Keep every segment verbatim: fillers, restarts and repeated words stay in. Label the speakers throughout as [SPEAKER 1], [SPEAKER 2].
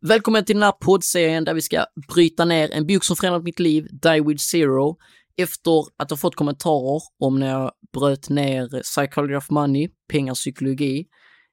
[SPEAKER 1] Välkommen till den här poddserien där vi ska bryta ner en bok som förändrat mitt liv, Die with Zero. Efter att ha fått kommentarer om när jag bröt ner Psychology of Money, pengar, psykologi,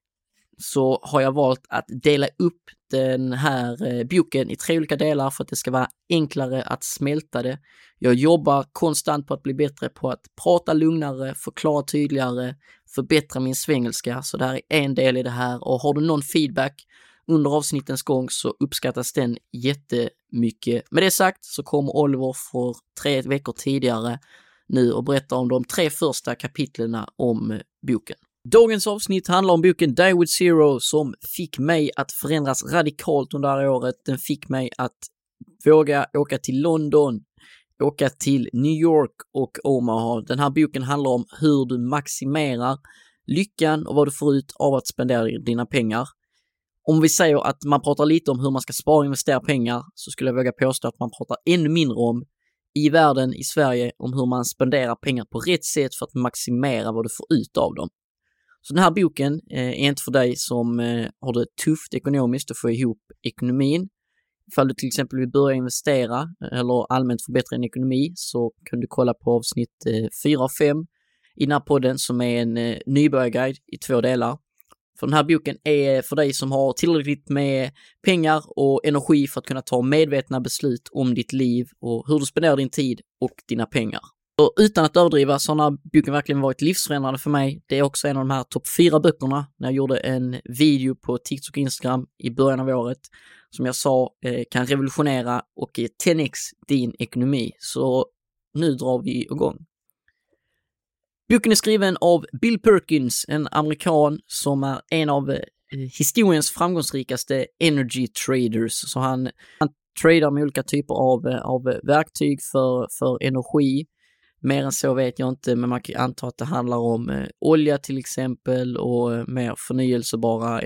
[SPEAKER 1] så har jag valt att dela upp den här boken i tre olika delar för att det ska vara enklare att smälta det. Jag jobbar konstant på att bli bättre på att prata lugnare, förklara tydligare, förbättra min svengelska. Så det här är en del i det här, och har du någon feedback under avsnittens gång så uppskattas den jättemycket. Med det sagt så kommer Oliver för tre veckor tidigare nu och berättar om de tre första kapitlerna om boken. Dagens avsnitt handlar om boken Die with Zero som fick mig att förändras radikalt under det här året. Den fick mig att våga åka till London, åka till New York och Omaha. Den här boken handlar om hur du maximerar lyckan och vad du får ut av att spendera dina pengar. Om vi säger att man pratar lite om hur man ska spara och investera pengar, så skulle jag våga påstå att man pratar ännu mindre om i världen, i Sverige, om hur man spenderar pengar på rätt sätt för att maximera vad du får ut av dem. Så den här boken eh, är inte för dig som eh, har det tufft ekonomiskt att få ihop ekonomin. Ifall du till exempel vill börja investera eller allmänt förbättra din ekonomi, så kan du kolla på avsnitt eh, fyra och fem i den här podden som är en eh, nybörjarguide i två delar. För den här boken är för dig som har tillräckligt med pengar och energi för att kunna ta medvetna beslut om ditt liv och hur du spenderar din tid och dina pengar. Och utan att överdriva så har den här boken verkligen varit livsförändrande för mig. Det är också en av de här topp fyra böckerna när jag gjorde en video på TikTok och Instagram i början av året. Som jag sa eh, kan revolutionera och tio x din ekonomi. Så nu drar vi igång. Boken är skriven av Bill Perkins, en amerikan som är en av eh, historiens framgångsrikaste energy traders. Så han, han tradar med olika typer av, av verktyg för, för energi. Mer än så vet jag inte, men man kan anta att det handlar om eh, olja till exempel och eh, mer förnyelsebara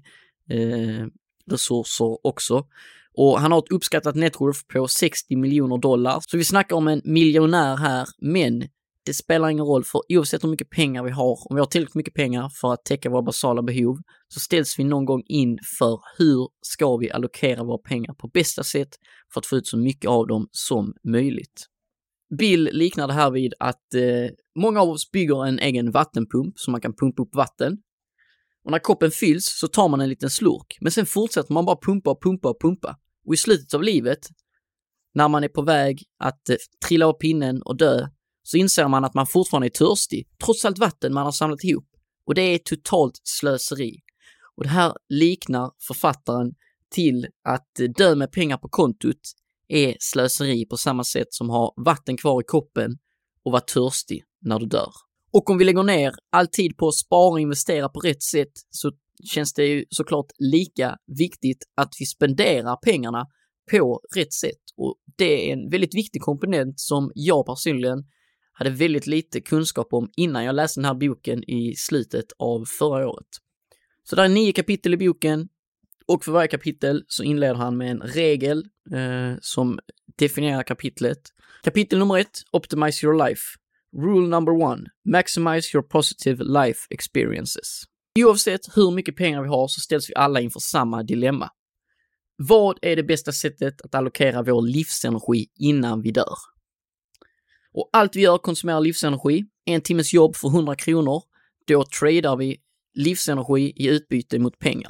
[SPEAKER 1] energiresurser eh, också. Och han har ett uppskattat networth på sextio miljoner dollar. Så vi snackar om en miljonär här, men det spelar ingen roll, för oavsett hur mycket pengar vi har, om vi har tillräckligt mycket pengar för att täcka våra basala behov, så ställs vi någon gång in för hur ska vi allokera våra pengar på bästa sätt för att få ut så mycket av dem som möjligt. Bill liknar det här vid att eh, många av oss bygger en egen vattenpump så man kan pumpa upp vatten. Och när koppen fylls så tar man en liten slurk, men sen fortsätter man bara pumpa och pumpa och pumpa. Och i slutet av livet, när man är på väg att eh, trilla av pinnen och dö, så inser man att man fortfarande är törstig, trots allt vatten man har samlat ihop. Och det är totalt slöseri. Och det här liknar författaren till att dö med pengar på kontot är slöseri på samma sätt som ha vatten kvar i koppen och vara törstig när du dör. Och om vi lägger ner all tid på att spara och investera på rätt sätt, så känns det ju såklart lika viktigt att vi spenderar pengarna på rätt sätt. Och det är en väldigt viktig komponent som jag personligen hade väldigt lite kunskap om innan jag läste den här boken i slutet av förra året. Så det är nio kapitel i boken, och för varje kapitel så inleder han med en regel eh, som definierar kapitlet. Kapitel nummer ett, Optimize your life. Rule number one, maximize your positive life experiences. Oavsett hur mycket pengar vi har så ställs vi alla inför samma dilemma. Vad är det bästa sättet att allokera vår livsenergi innan vi dör? Och allt vi gör konsumerar livsenergi. En timmes jobb för hundra kronor. Då tradar vi livsenergi i utbyte mot pengar.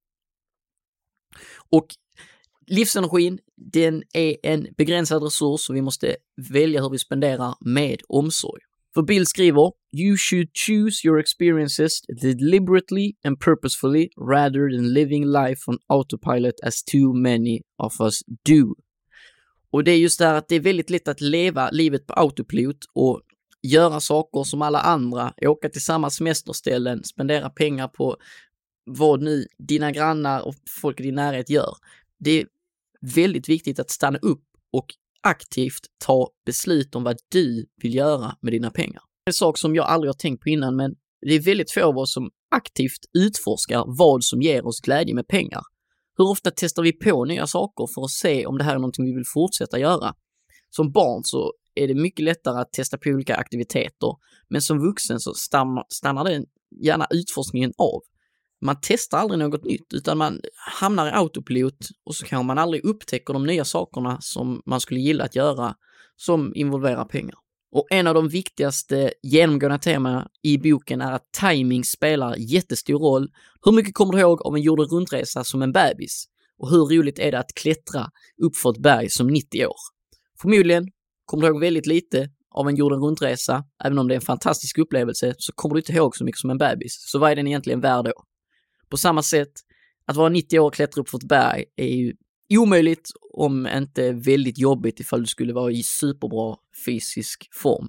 [SPEAKER 1] Och livsenergin, den är en begränsad resurs, och vi måste välja hur vi spenderar med omsorg. För Bill skriver, you should choose your experiences deliberately and purposefully rather than living life on autopilot as too many of us do. Och det är just det här att det är väldigt lätt att leva livet på autopilot och göra saker som alla andra, åka till samma semesterställen, spendera pengar på vad nu dina grannar och folk i din närhet gör. Det är väldigt viktigt att stanna upp och aktivt ta beslut om vad du vill göra med dina pengar. Det är en sak som jag aldrig har tänkt på innan, men det är väldigt få av oss som aktivt utforskar vad som ger oss glädje med pengar. Hur ofta testar vi på nya saker för att se om det här är någonting vi vill fortsätta göra? Som barn så är det mycket lättare att testa på olika aktiviteter, men som vuxen så stannar, stannar den gärna utforskningen av. man testar aldrig något nytt utan man hamnar i autopilot och så kan man aldrig upptäcka de nya sakerna som man skulle gilla att göra som involverar pengar. Och en av de viktigaste genomgående temana i boken är att timing spelar jättestor roll. Hur mycket kommer du ihåg av en jorden runtresa som en bebis? Och hur roligt är det att klättra upp för ett berg som nittio år? Förmodligen kommer du ihåg väldigt lite av en jorden runtresa. Även om det är en fantastisk upplevelse så kommer du inte ihåg så mycket som en bebis. Så vad är den egentligen värd då? På samma sätt, att vara nittio år och klättra upp för ett berg är ju omöjligt om inte väldigt jobbigt ifall du skulle vara i superbra fysisk form.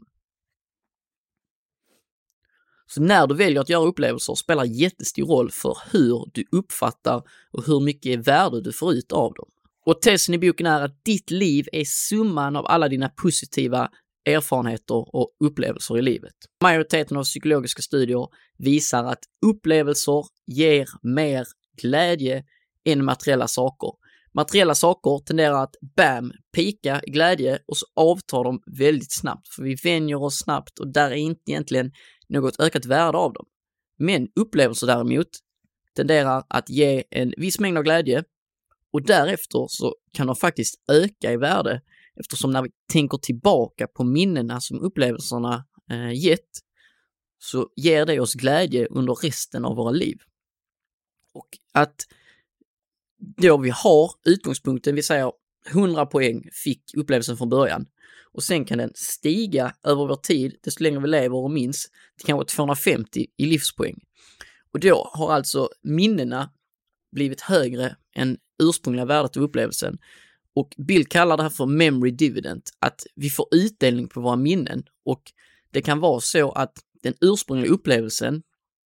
[SPEAKER 1] Så när du väljer att göra upplevelser spelar jättestor roll för hur du uppfattar och hur mycket värde du får ut av dem. Och tesen i boken är att ditt liv är summan av alla dina positiva erfarenheter och upplevelser i livet. Majoriteten av psykologiska studier visar att upplevelser ger mer glädje än materiella saker. Materiella saker tenderar att bam, pika i glädje och så avtar de väldigt snabbt. För vi vänjer oss snabbt och där är inte egentligen något ökat värde av dem. Men upplevelser däremot tenderar att ge en viss mängd av glädje och därefter så kan de faktiskt öka i värde eftersom när vi tänker tillbaka på minnena som upplevelserna eh, gett så ger det oss glädje under resten av våra liv. Och att då vi har utgångspunkten, vi säger hundra poäng fick upplevelsen från början och sen kan den stiga över vår tid desto längre vi lever och minns till kanske tvåhundrafemtio i livspoäng. Och då har alltså minnena blivit högre än ursprungliga värdet av upplevelsen. Och Bill kallar det här för memory dividend, att vi får utdelning på våra minnen och det kan vara så att den ursprungliga upplevelsen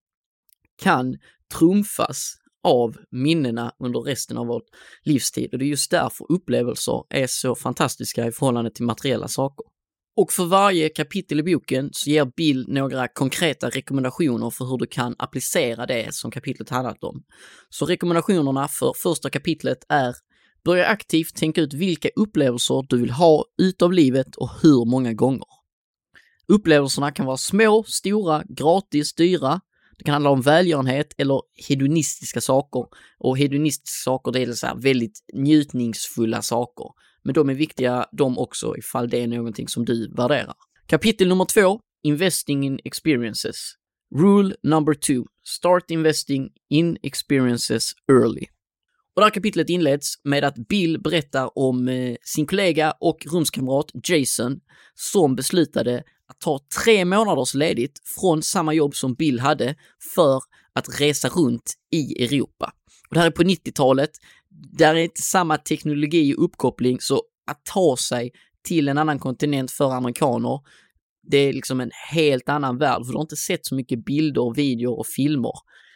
[SPEAKER 1] kan trumfas av minnena under resten av vår livstid och det är just därför upplevelser är så fantastiska i förhållande till materiella saker. Och för varje kapitel i boken så ger Bill några konkreta rekommendationer för hur du kan applicera det som kapitlet handlat om. Så rekommendationerna för första kapitlet är: börja aktivt tänka ut vilka upplevelser du vill ha utav livet och hur många gånger. Upplevelserna kan vara små, stora, gratis, dyra. Det kan handla om välgörenhet eller hedonistiska saker. Och hedonistiska saker, det är så här väldigt njutningsfulla saker. Men de är viktiga de också ifall det är någonting som du värderar. Kapitel nummer två, Investing in Experiences. Rule number two, Start investing in experiences early. Och det här kapitlet inleds med att Bill berättar om eh, sin kollega och rumskamrat Jason som beslutade att ta tre månaders ledigt från samma jobb som Bill hade för att resa runt i Europa. Och det här är på nittiotalet, där är inte samma teknologi och uppkoppling, så att ta sig till en annan kontinent för amerikaner, det är liksom en helt annan värld, för du har inte sett så mycket bilder, videor och filmer.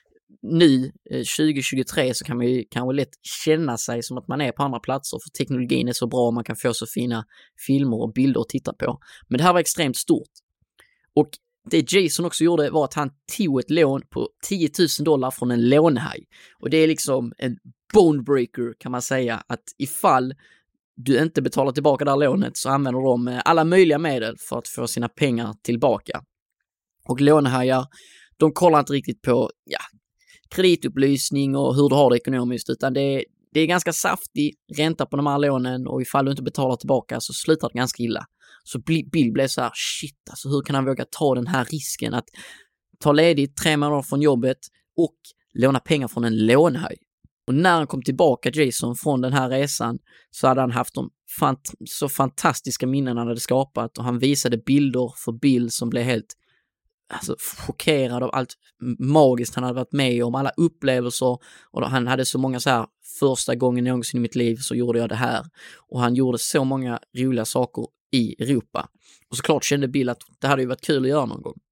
[SPEAKER 1] Nu, tjugo tjugotre, så kan man ju kanske lätt känna sig som att man är på andra platser för teknologin är så bra och man kan få så fina filmer och bilder att titta på. Men det här var extremt stort. Och det Jason också gjorde var att han tog ett lån på tio tusen dollar från en lånehaj. Och det är liksom en bonebreaker kan man säga, att ifall du inte betalar tillbaka det här lånet så använder de alla möjliga medel för att få sina pengar tillbaka. Och lånehajar, de kollar inte riktigt på ja, kreditupplysning och hur du har det ekonomiskt, utan det är, det är ganska saftig ränta på de här lånen och ifall du inte betalar tillbaka så slutar det ganska illa. Så Bill blev så här, shit, alltså hur kan han våga ta den här risken att ta ledigt tre månader från jobbet och låna pengar från en lånehaj? Och när han kom tillbaka, Jason, från den här resan så hade han haft de fant- så fantastiska minnen han hade skapat och han visade bilder för Bill som blev helt alltså, chockerad av allt magiskt han hade varit med om, alla upplevelser, och då, han hade så många så här, första gången någonsin i mitt liv så gjorde jag det här, och han gjorde så många roliga saker i Europa. Och såklart kände Bill att det hade ju varit kul att göra någon gång.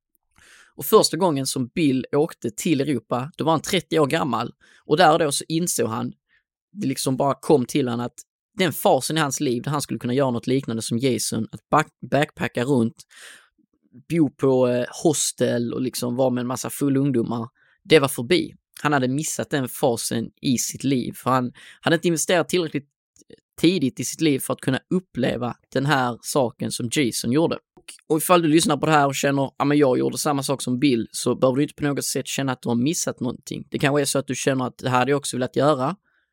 [SPEAKER 1] Och första gången som Bill åkte till Europa, då var han trettio år gammal, och där och då så insåg han, det liksom bara kom till han att den fasen i hans liv där han skulle kunna göra något liknande som Jason, att back- backpacka runt, bo på eh, hostel och liksom vara med en massa full ungdomar, det var förbi. Han hade missat den fasen i sitt liv, för han hade inte investerat tillräckligt tidigt i sitt liv för att kunna uppleva den här saken som Jason gjorde. och ifall du lyssnar på det här och känner, ja men jag gjorde samma sak som Bill, så behöver du inte på något sätt känna att du har missat någonting. Det kanske är så att du känner att det här hade jag också velat göra.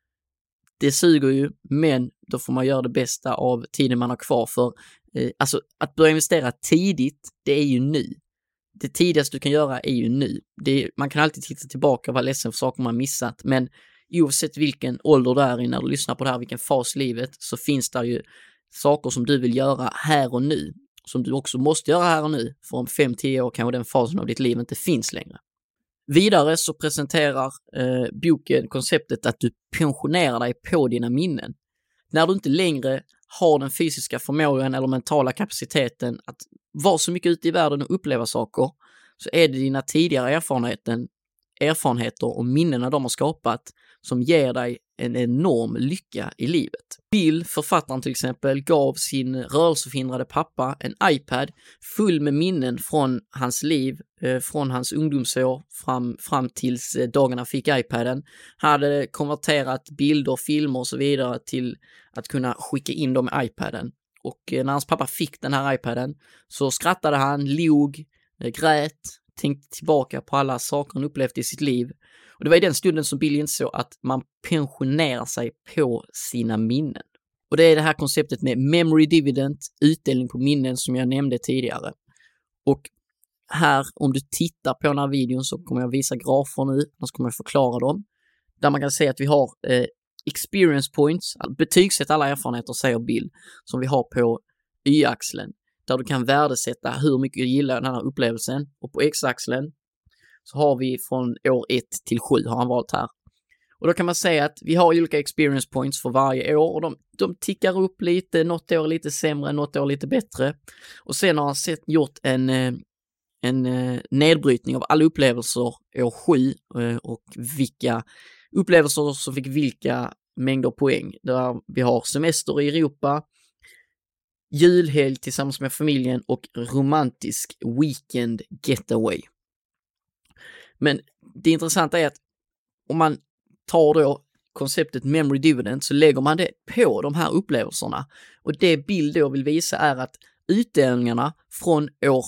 [SPEAKER 1] Det suger ju, men då får man göra det bästa av tiden man har kvar, för eh, alltså att börja investera tidigt, det är ju nu. Det tidigaste du kan göra är ju nu. Det är, man kan alltid titta tillbaka och vara ledsen för saker man missat, men oavsett vilken ålder du är i när du lyssnar på det här, vilken fas i livet, så finns det ju saker som du vill göra här och nu, som du också måste göra här och nu, för om fem till tio år kanske den fasen av ditt liv inte finns längre. Vidare så presenterar eh, boken konceptet att du pensionerar dig på dina minnen. När du inte längre har den fysiska förmågan eller mentala kapaciteten att vara så mycket ute i världen och uppleva saker, så är det dina tidigare erfarenheter, erfarenheter och minnena de har skapat som ger dig en enorm lycka i livet. Bill, författaren till exempel, gav sin rörelseförhindrade pappa en iPad full med minnen från hans liv, eh, från hans ungdomsår fram, fram tills eh, dagarna fick iPaden. Han hade konverterat bilder, filmer och så vidare till att kunna skicka in dem i iPaden. Och eh, när hans pappa fick den här iPaden så skrattade han, log, eh, grät, tänkte tillbaka på alla saker han upplevt i sitt liv. Och det var i den stunden som Bill insåg att man pensionerar sig på sina minnen. Och det är det här konceptet med memory dividend, utdelning på minnen, som jag nämnde tidigare. Och här, om du tittar på den här videon, så kommer jag visa grafer nu, annars kommer jag förklara dem. Där man kan se att vi har eh, experience points, betygsätt alla erfarenheter, säger Bill, som vi har på y-axeln. Där du kan värdesätta hur mycket du gillar den här upplevelsen. Och på x-axeln så har vi från år ett till sju har han valt här. Och då kan man säga att vi har olika experience points för varje år, och de, de tickar upp lite, något år lite sämre, något år lite bättre. Och sen har han sett, gjort en, en nedbrytning av alla upplevelser år sju och vilka upplevelser som fick vilka mängder poäng. Där vi har semester i Europa, julhelg tillsammans med familjen och romantisk weekend getaway. Men det intressanta är att om man tar då konceptet memory dividend, så lägger man det på de här upplevelserna. Och det Bill då vill visa är att utdelningarna från år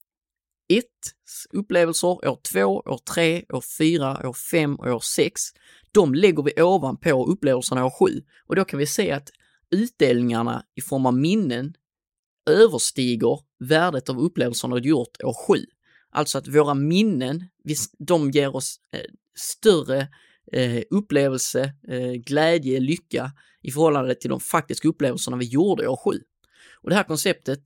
[SPEAKER 1] ett upplevelser, år två, år tre, år fyra, år fem och år sex, de lägger vi ovanpå upplevelserna år sju. Och då kan vi se att utdelningarna i form av minnen överstiger värdet av upplevelserna du gjort år sju. Alltså att våra minnen, de ger oss eh, större eh, upplevelse, eh, glädje, lycka i förhållande till de faktiska upplevelserna vi gjorde år sju. Och det här konceptet,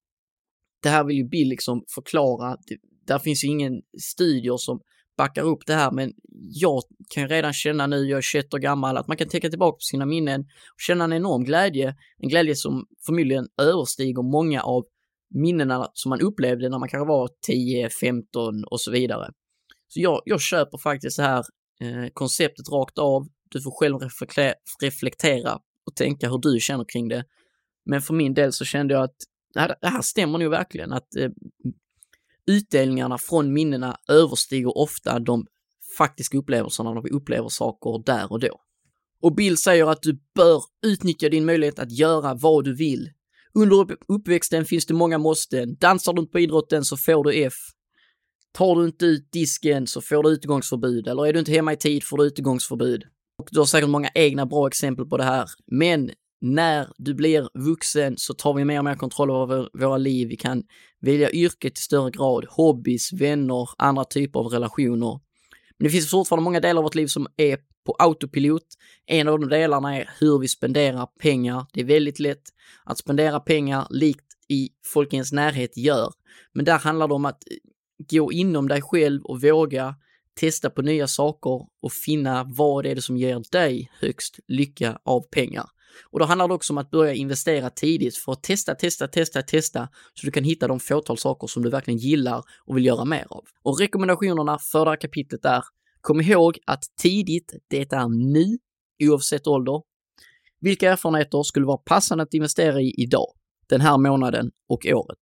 [SPEAKER 1] det här vill ju Bill liksom förklara. Det, där finns ju ingen studier som backar upp det här, men jag kan redan känna nu, jag är tjugoett år gammal, att man kan tänka tillbaka på sina minnen och känna en enorm glädje. En glädje som förmodligen överstiger många av minnena som man upplevde när man kanske var tio, femton och så vidare. Så jag, jag köper faktiskt det här eh, konceptet rakt av. Du får själv reflektera, reflektera och tänka hur du känner kring det. Men för min del så kände jag att det här, det här stämmer nu verkligen. Att eh, utdelningarna från minnena överstiger ofta de faktiska upplevelserna när vi upplever saker där och då. Och Bill säger att du bör utnyttja din möjlighet att göra vad du vill. Under uppväxten finns det många måsten. Dansar du inte på idrotten så får du F. Tar du inte ut disken så får du utegångsförbud. Eller är du inte hemma i tid får du utegångsförbud. Och du har säkert många egna bra exempel på det här. Men när du blir vuxen så tar vi mer och mer kontroll över våra liv. Vi kan välja yrket i större grad. Hobbys, vänner, andra typer av relationer. Men det finns fortfarande många delar av vårt liv som är på autopilot. En av de delarna är hur vi spenderar pengar. Det är väldigt lätt att spendera pengar likt i folk i ens närhet gör. Men där handlar det om att gå inom dig själv och våga testa på nya saker och finna vad det är som ger dig högst lycka av pengar. Och då handlar det också om att börja investera tidigt för att testa, testa, testa, testa så du kan hitta de fåtal saker som du verkligen gillar och vill göra mer av. Och rekommendationerna för det här kapitlet är: kom ihåg att tidigt, det är nu, oavsett ålder. Vilka erfarenheter skulle vara passande att investera i idag, den här månaden och året?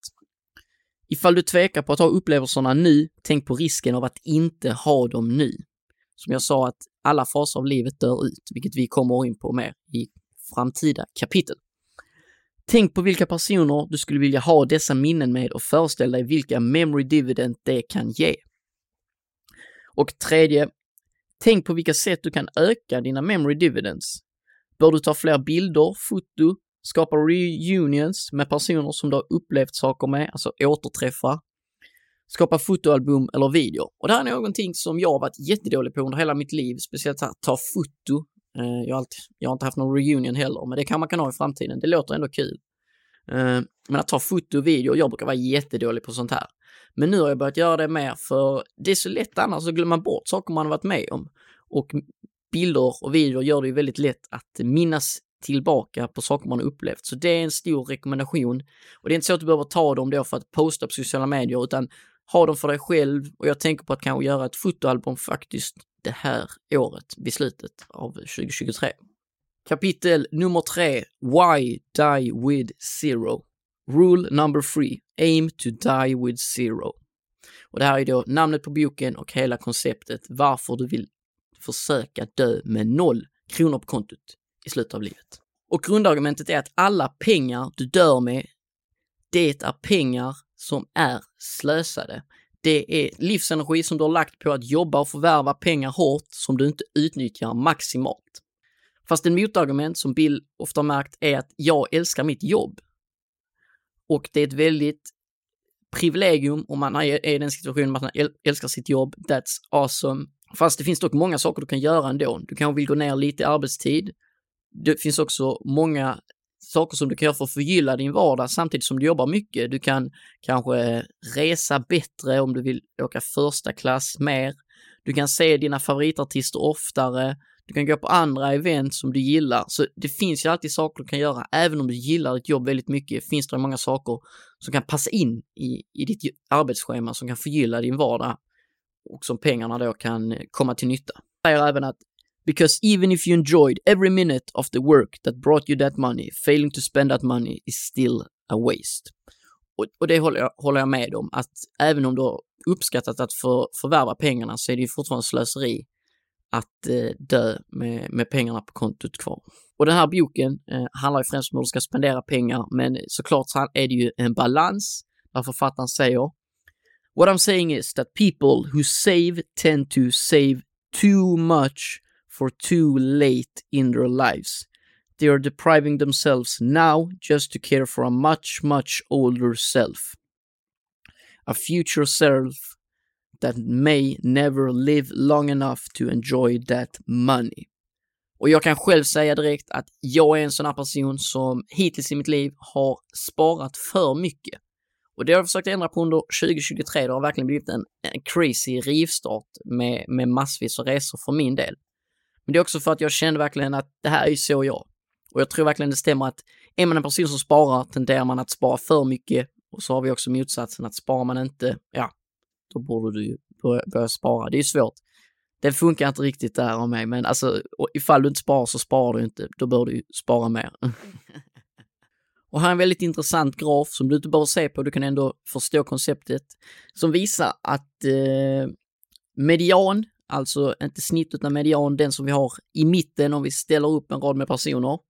[SPEAKER 1] Ifall du tvekar på att ha upplevelserna nu, tänk på risken av att inte ha dem nu. Som jag sa, att alla faser av livet dör ut, vilket vi kommer in på mer i framtida kapitel. Tänk på vilka personer du skulle vilja ha dessa minnen med och föreställ dig vilka memory dividend det kan ge. Och tredje, tänk på vilka sätt du kan öka dina memory dividends. Bör du ta fler bilder, foto, skapa reunions med personer som du har upplevt saker med, alltså återträffa, skapa fotoalbum eller video. Och det här är någonting som jag har varit jättedålig på under hela mitt liv, speciellt att ta foto. Jag har, alltid, jag har inte haft någon reunion heller, men det kan man kan ha i framtiden. Det låter ändå kul. Men att ta foto och video, jag brukar vara jättedålig på sånt här. Men nu har jag börjat göra det mer, för det är så lätt annars att glömma bort saker man har varit med om. Och bilder och videor gör det ju väldigt lätt att minnas tillbaka på saker man har upplevt. Så det är en stor rekommendation. Och det är inte så att du behöver ta dem då för att posta på sociala medier, utan ha dem för dig själv. Och jag tänker på att kanske göra ett fotoalbum faktiskt det här året, vid slutet av tjugo tjugotre. Kapitel nummer tre. Why die with zero? Rule number three. Aim to die with zero. Och det här är då namnet på boken och hela konceptet varför du vill försöka dö med noll kronor på kontot i slutet av livet. Och grundargumentet är att alla pengar du dör med, det är pengar som är slösade. Det är livsenergi som du har lagt på att jobba och förvärva pengar hårt som du inte utnyttjar maximalt. Fast en motargument som Bill ofta har märkt är att jag älskar mitt jobb. Och det är ett väldigt privilegium om man är i den situationen att man älskar sitt jobb. That's awesome. Fast det finns dock många saker du kan göra ändå. Du kanske vill gå ner lite i arbetstid. Det finns också många saker som du kan göra för att förgylla din vardag samtidigt som du jobbar mycket. Du kan kanske resa bättre om du vill åka första klass mer. Du kan se dina favoritartister oftare. Du kan gå på andra event som du gillar. Så det finns ju alltid saker du kan göra. Även om du gillar ditt jobb väldigt mycket finns det många saker som kan passa in i, i ditt arbetsschema som kan förgylla din vardag och som pengarna då kan komma till nytta. Jag säger även att because even if you enjoyed every minute of the work that brought you that money, failing to spend that money is still a waste. Och, och det håller jag, håller jag med om, att även om du har uppskattat att för, förvärva pengarna så är det ju fortfarande slöseri att eh, dö med, med pengarna på kontot kvar. Och den här boken eh, handlar ju främst om hur du ska spendera pengar, men såklart så är det ju en balans där författaren säger what I'm saying is that people who save tend to save too much for too late in their lives. They are depriving themselves now just to care for a much, much older self. A future self that may never live long enough to enjoy that money. Och jag kan själv säga direkt att jag är en sån här person som hittills i mitt liv har sparat för mycket. Och det har jag försökt ändra på under tjugo tjugotre. Det har verkligen blivit en, en crazy rivstart med, med massvis av resor för min del. Men det är också för att jag kände verkligen att det här är ju så jag. Och jag tror verkligen det stämmer att är man en person som sparar tenderar man att spara för mycket. Och så har vi också motsatsen att sparar man inte, ja, då borde du ju börja, börja spara. Det är ju svårt. Det funkar inte riktigt där av mig. Men alltså, ifall du inte sparar så sparar du inte. Då bör du ju spara mer. Och här är en väldigt intressant graf som du inte bara se på. Du kan ändå förstå konceptet. Som visar att eh, median, alltså inte snitt utan median, den som vi har i mitten om vi ställer upp en rad med personer.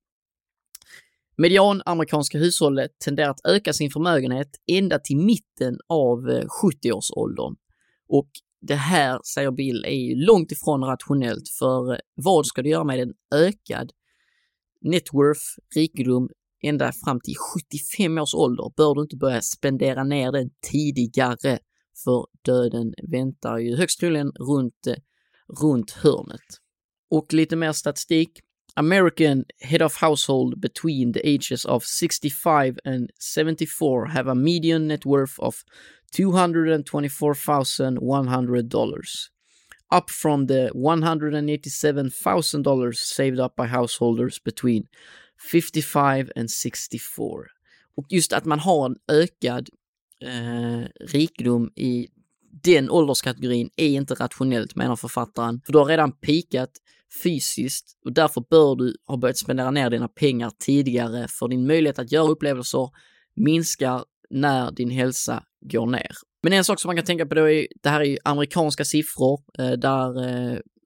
[SPEAKER 1] Median amerikanska hushållet tenderar att öka sin förmögenhet ända till mitten av sjuttio-årsåldern. Och det här, säger Bill, är ju långt ifrån rationellt, för vad ska du göra med en ökad net worth, rikedom, ända fram till sjuttiofem års ålder? Bör du inte börja spendera ner den tidigare, för döden väntar ju högst troligen runt, runt hörnet. Och lite mer statistik. American head of household between the ages of sixty-five and seventy-four have a median net worth of two hundred twenty-four thousand one hundred dollars, up from the one hundred eighty-seven thousand dollars saved up by householders between fifty-five and sixty-four. Och just att man har en ökad eh, rikedom i den ålderskategorin är inte rationellt, menar författaren. För du har redan pikat fysiskt och därför bör du ha börjat spendera ner dina pengar tidigare, för din möjlighet att göra upplevelser minskar när din hälsa går ner. Men en sak som man kan tänka på då är, det här är ju amerikanska siffror eh, där eh,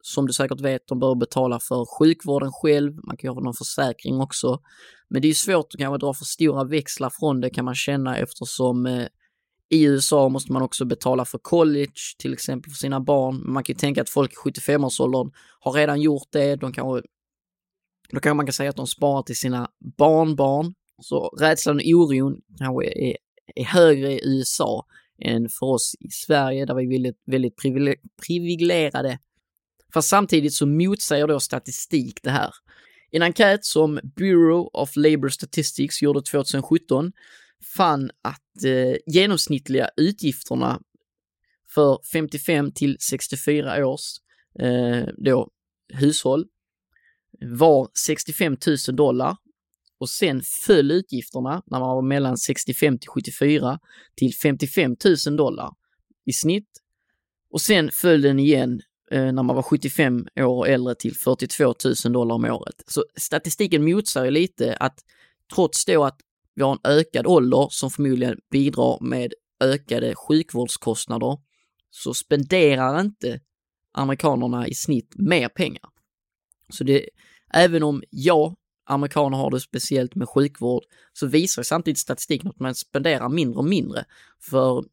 [SPEAKER 1] som du säkert vet, de bör betala för sjukvården själv, man kan göra någon försäkring också. Men det är svårt att kanske dra för stora växlar från det, kan man känna, eftersom eh, i U S A måste man också betala för college, till exempel för sina barn. Man kan ju tänka att folk i sjuttiofem-årsåldern har redan gjort det. De kan, då kan man kan säga att de sparar till sina barnbarn. Så rädslan och oron kanske är, är högre i U S A än för oss i Sverige, där vi är väldigt, väldigt privilegierade. Fast samtidigt så motsäger då statistik det här. En enkät som Bureau of Labor Statistics gjorde tjugohundrasjutton fann att eh, genomsnittliga utgifterna för femtiofem till sextiofyra års eh, då, hushåll var sextiofem tusen dollar, och sen föll utgifterna när man var mellan sextiofem till sjuttiofyra till femtiofem tusen dollar i snitt, och sen föll den igen eh, när man var sjuttiofem år och äldre till fyrtiotvå tusen dollar om året. Så statistiken motsäger lite att trots då att vi har en ökad ålder som förmodligen bidrar med ökade sjukvårdskostnader, så spenderar inte amerikanerna i snitt mer pengar. Så det, även om jag, amerikaner har det speciellt med sjukvård, så visar samtidigt statistiken att man spenderar mindre och mindre. För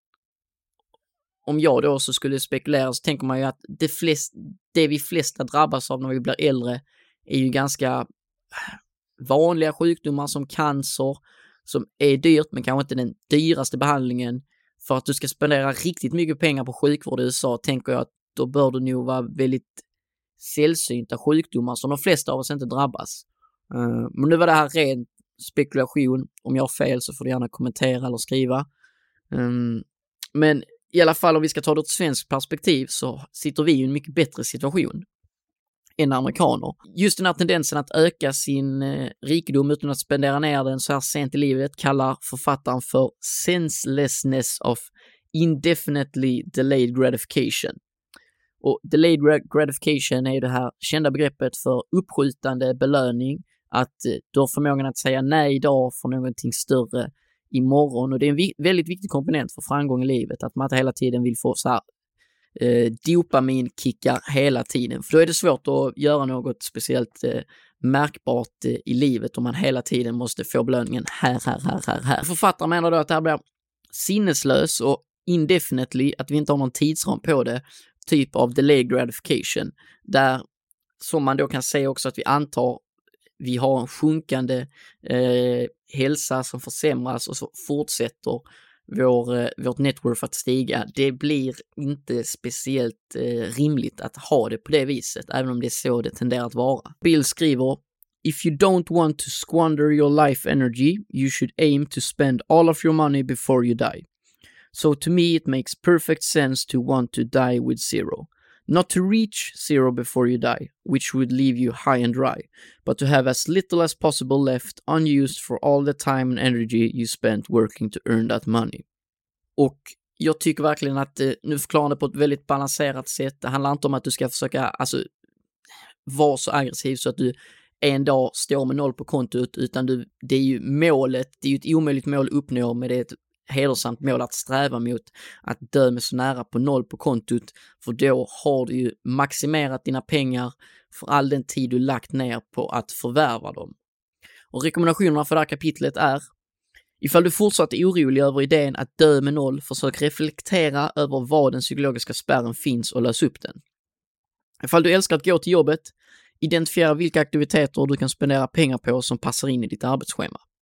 [SPEAKER 1] om jag då så skulle spekulera, så tänker man ju att det, flest, det vi flesta drabbas av när vi blir äldre är ju ganska vanliga sjukdomar som cancer, som är dyrt men kanske inte den dyraste behandlingen. För att du ska spendera riktigt mycket pengar på sjukvård i U S A, tänker jag att då bör det nog vara väldigt sällsynta sjukdomar som de flesta av oss inte drabbas. Uh, men nu var det här ren spekulation. Om jag har fel så får du gärna kommentera eller skriva. Um, men i alla fall, om vi ska ta det ett svenskt perspektiv, så sitter vi i en mycket bättre situation än amerikaner. Just den här tendensen att öka sin eh, rikedom utan att spendera ner den så här sent i livet kallar författaren för senselessness of indefinitely delayed gratification. Och delayed gratification är ju det här kända begreppet för uppskjutande belöning, att eh, du har förmågan att säga nej idag för någonting större imorgon, och det är en vi- väldigt viktig komponent för framgång i livet, att man inte hela tiden vill få så här Eh, dopaminkickar hela tiden, för då är det svårt att göra något speciellt eh, märkbart eh, i livet om man hela tiden måste få belöningen här, här, här, här, här. Författaren menar då att det här blir sinneslös och indefinitely, att vi inte har någon tidsram på det, typ av delayed gratification, där som man då kan säga också att vi antar vi har en sjunkande eh, hälsa som försämras, och så fortsätter Vår, vårt network att stiga. Det blir inte speciellt eh, rimligt att ha det på det viset, även om det är så det tenderar att vara. Bill skriver: If you don't want to squander your life energy, you should aim to spend all of your money before you die. So to me it makes perfect sense to want to die with zero. Not to reach zero before you die, which would leave you high and dry, but to have as little as possible left unused for all the time and energy you spent working to earn that money. Och jag tycker verkligen att eh, nu förklarar det på ett väldigt balanserat sätt. Det handlar inte om att du ska försöka alltså, vara så aggressiv så att du en dag står med noll på kontot, utan du, det är ju målet, det är ju ett omöjligt mål att uppnå, men det är ett hedersamt mål att sträva mot, att dö med så nära på noll på kontot, för då har du ju maximerat dina pengar för all den tid du lagt ner på att förvärva dem. Och rekommendationerna för det här kapitlet är: ifall du fortsatt är orolig över idén att dö med noll, försök reflektera över var den psykologiska spärren finns och lös upp den. Ifall du älskar att gå till jobbet, identifiera vilka aktiviteter du kan spendera pengar på som passar in i ditt arbetsschema.